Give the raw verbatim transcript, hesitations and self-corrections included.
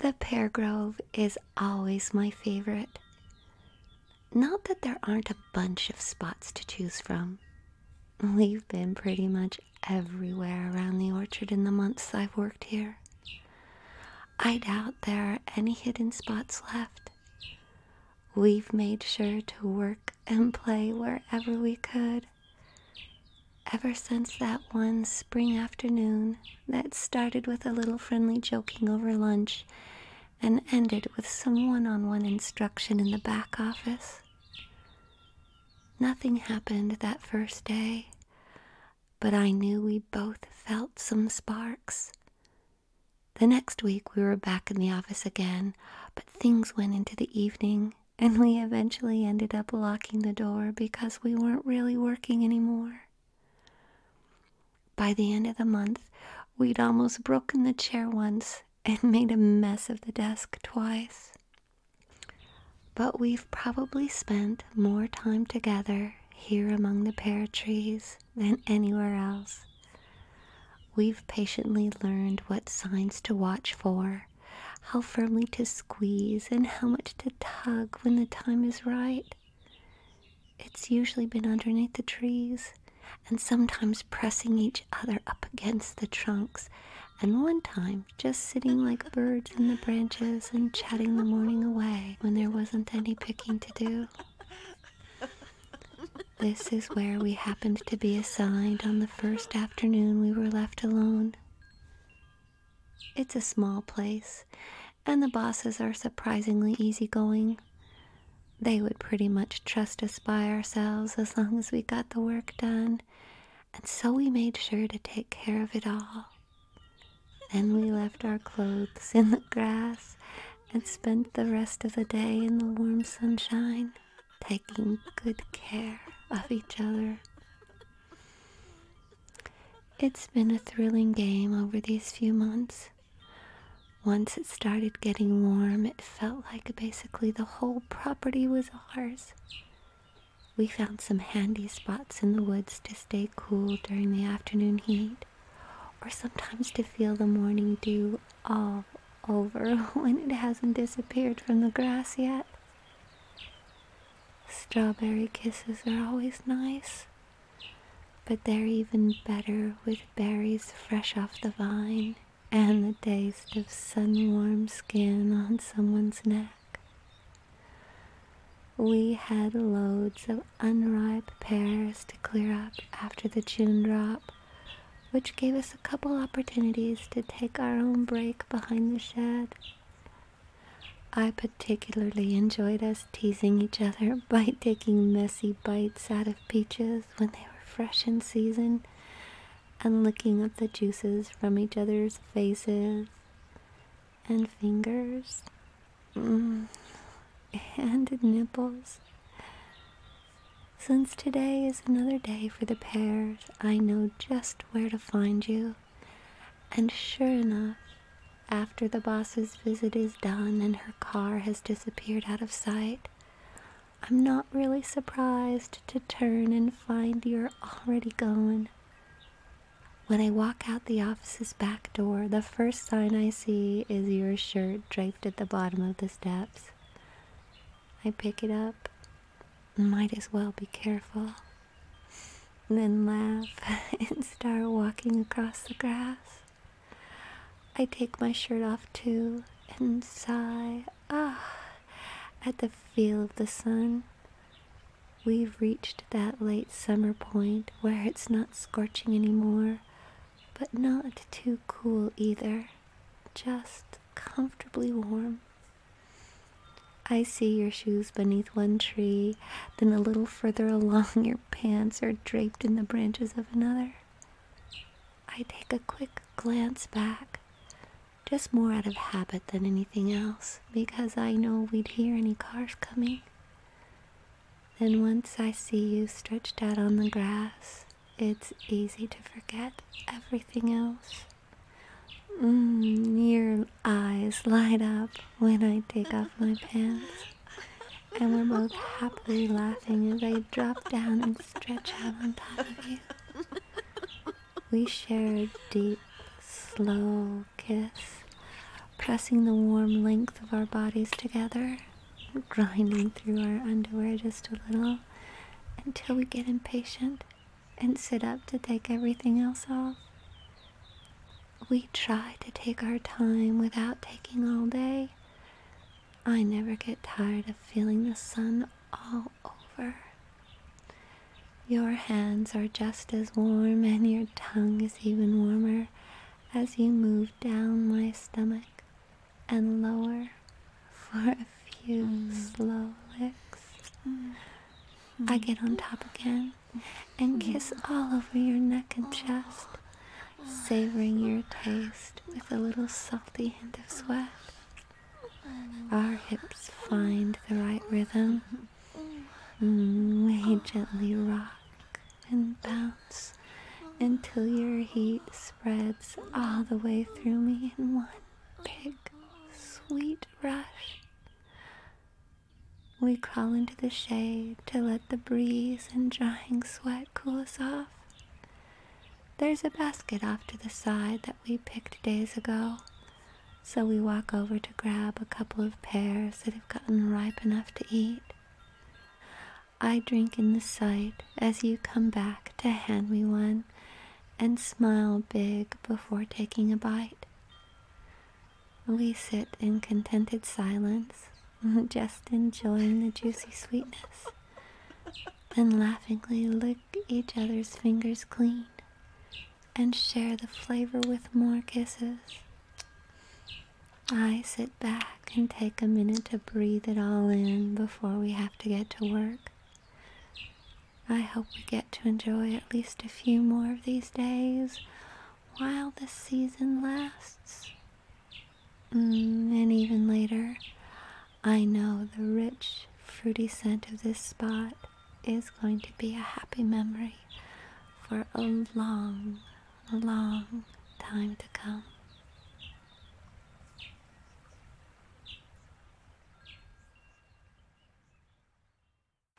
The pear grove is always my favorite. Not that there aren't a bunch of spots to choose from. We've been pretty much everywhere around the orchard in the months I've worked here. I doubt there are any hidden spots left. We've made sure to work and play wherever we could. Ever since that one spring afternoon that started with a little friendly joking over lunch and ended with some one-on-one instruction in the back office. Nothing happened that first day, but I knew we both felt some sparks. The next week we were back in the office again, but things went into the evening, and we eventually ended up locking the door because we weren't really working anymore. By the end of the month, we'd almost broken the chair once and made a mess of the desk twice. But we've probably spent more time together here among the pear trees than anywhere else. We've patiently learned what signs to watch for, how firmly to squeeze, and how much to tug when the time is right. It's usually been underneath the trees, and sometimes pressing each other up against the trunks, and one time just sitting like birds in the branches and chatting the morning away when there wasn't any picking to do. This is where we happened to be assigned on the first afternoon we were left alone. It's a small place, and the bosses are surprisingly easygoing. They would pretty much trust us by ourselves as long as we got the work done, and so we made sure to take care of it all. Then we left our clothes in the grass and spent the rest of the day in the warm sunshine, taking good care of each other. It's been a thrilling game over these few months. Once it started getting warm, it felt like basically the whole property was ours. We found some handy spots in the woods to stay cool during the afternoon heat, or sometimes to feel the morning dew all over when it hasn't disappeared from the grass yet. Strawberry kisses are always nice, but they're even better with berries fresh off the vine and the taste of sun-warm skin on someone's neck. We had loads of unripe pears to clear up after the June drop, which gave us a couple opportunities to take our own break behind the shed. I particularly enjoyed us teasing each other by taking messy bites out of peaches when they were fresh in season and licking up the juices from each other's faces and fingers mm, and nipples. Since today is another day for the pears, I know just where to find you. And sure enough, after the boss's visit is done and her car has disappeared out of sight, I'm not really surprised to turn and find you're already gone. When I walk out the office's back door, the first sign I see is your shirt draped at the bottom of the steps. I pick it up. Might as well be careful. Then laugh and start walking across the grass. I take my shirt off too and sigh, ah, at the feel of the sun. We've reached that late summer point where it's not scorching anymore, but not too cool either, just comfortably warm. I see your shoes beneath one tree, then a little further along your pants are draped in the branches of another. I take a quick glance back, just more out of habit than anything else, because I know we'd hear any cars coming. Then once I see you stretched out on the grass, it's easy to forget everything else. Mm, your eyes light up when I take off my pants, and we're both happily laughing as I drop down and stretch out on top of you. We share a deep, slow kiss, pressing the warm length of our bodies together, grinding through our underwear just a little until we get impatient and sit up to take everything else off. We try to take our time without taking all day. I never get tired of feeling the sun all over. Your hands are just as warm and your tongue is even warmer as you move down my stomach and lower for a few mm. slow licks. Mm. I get on top again and kiss all over your neck and chest, savoring your taste with a little salty hint of sweat. Our hips find the right rhythm. Mm, we gently rock and bounce until your heat spreads all the way through me in one big, sweet rush. We crawl into the shade to let the breeze and drying sweat cool us off. There's a basket off to the side that we picked days ago, so we walk over to grab a couple of pears that have gotten ripe enough to eat. I drink in the sight as you come back to hand me one and smile big before taking a bite. We sit in contented silence, just enjoying the juicy sweetness, and laughingly lick each other's fingers clean and share the flavor with more kisses. I sit back and take a minute to breathe it all in before we have to get to work. I hope we get to enjoy at least a few more of these days while the season lasts. Mm, and even later, I know the rich, fruity scent of this spot is going to be a happy memory for a long, long time to come.